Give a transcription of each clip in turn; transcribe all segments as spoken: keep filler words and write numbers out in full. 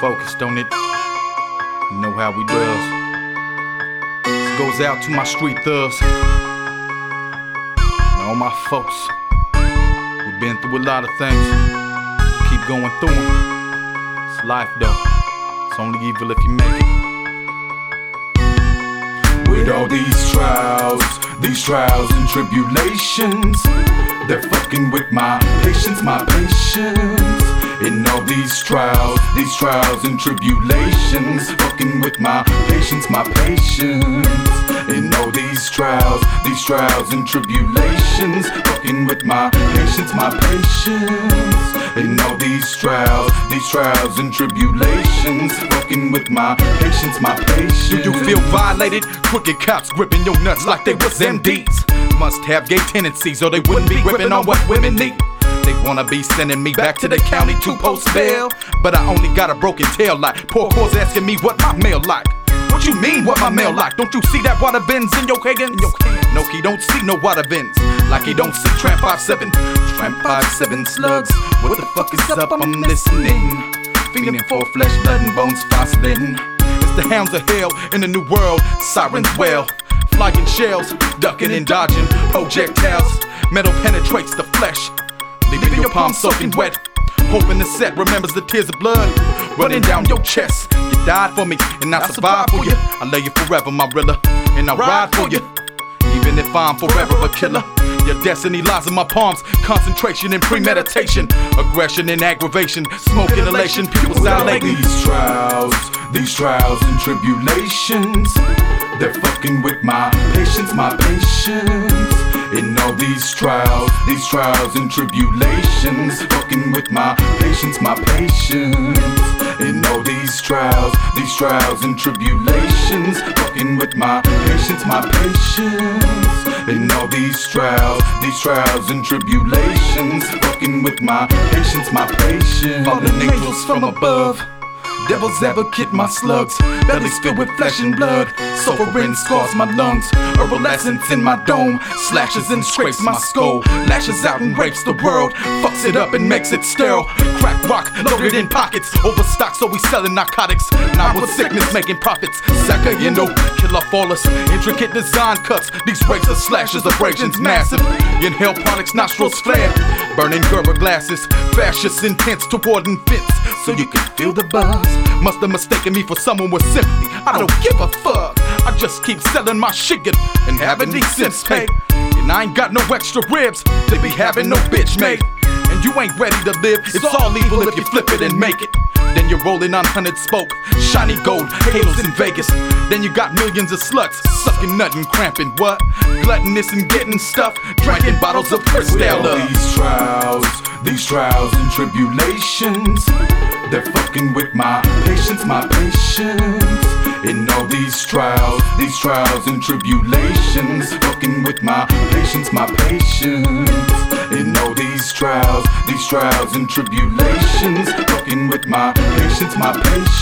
focused, don't it? You know how we does. This goes out to my street thugs and all my folks. We've been through a lot of things. Keep going through them. It's life though. It's only evil if you make it. With all these trials, these trials and tribulations, they're fucking with my patience, my patience. In all these trials, these trials and tribulations, fucking with my patience, my patience. In all these trials, these trials and tribulations, fucking with my patience, my patience. In all these trials, these trials and tribulations, fucking with my patience, my patience. Do you feel violated? Crooked cops gripping your nuts like they was M Ds. Must have gay tendencies or they wouldn't be gripping on what women need. They wanna be sending me back to the county to post bail, but I only got a broken tail light. Poor cause asking me what my mail like. What you mean what my mail like? Don't you see that water bends in your Higgins? No, he don't see no water bends, like he don't see Tramp five seven. Tramp five seven slugs, what the fuck is up? I'm listening. Feeling for flesh, blood and bones fostering. It's the hounds of hell in the new world, sirens wail. Flying shells, ducking and dodging projectiles. Metal penetrates the flesh, leaving your palms soaking wet. Hoping the set remembers the tears of blood running down your chest. You died for me, and I survived for you. I love you forever, my Rilla, and I ride for you, even if I'm forever a killer. Your destiny lies in my palms. Concentration and premeditation, aggression and aggravation, smoke inhalation, people's dilating. These trials, these trials and tribulations, they're fucking with my patience, my patience. In all these trials, these trials and tribulations, fucking with my patience, my patience. In all these trials, these trials and tribulations, fucking with my patience, my patience. In all these trials, these trials and tribulations, fucking with my patience, my patience. Fallen angels from above, devil's advocate, my slugs. Bellies filled with flesh and blood, suffering scars my lungs. Herbal essence in my dome, slashes and scrapes my skull. Lashes out and rapes the world, fucks it up and makes it sterile. Crack rock, loaded in pockets, overstock so we selling narcotics. Now with sickness making profits, Saka, you know, kill off all us. Intricate design cuts, these razor slashes, abrasions massive. Inhale products, nostrils flare, burning Gerber glasses. Fascist intense toward infants, so you can feel the buzz. Must have mistaken me for someone with sympathy. I don't give a fuck, I just keep selling my shit and having these cents paid. And I ain't got no extra ribs to be having no bitch made. And you ain't ready to live, it's all evil if you flip it and make it. Then you're rolling on hunted smoke, shiny gold, halos in Vegas. Then you got millions of sluts, sucking nut and cramping what? Gluttonous and getting stuff, drinking bottles of Cristal. These trials, these trials and tribulations, they're fucking with my patience, my patience. In all these trials, these trials and tribulations, fucking with my patience, my patience. In all these trials, these trials and tribulations, fucking with my patience, my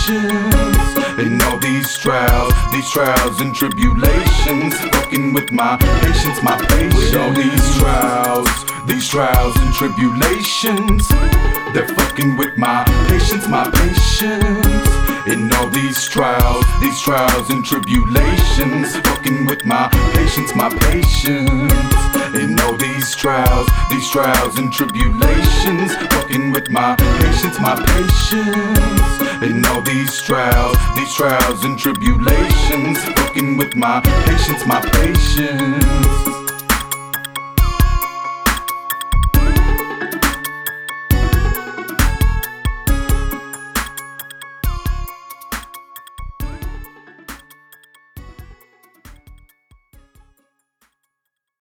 patience. In all these trials, these trials and tribulations, fucking with my patience, my patience. With all these trials, these trials and tribulations, they're fucking with my patience, my patience. In all these trials, these trials and tribulations, fucking with my patience, my patience. In all these trials, these trials and tribulations, fucking with my patience, my patience. In all these trials, these trials and tribulations, fucking with my patience, my patience.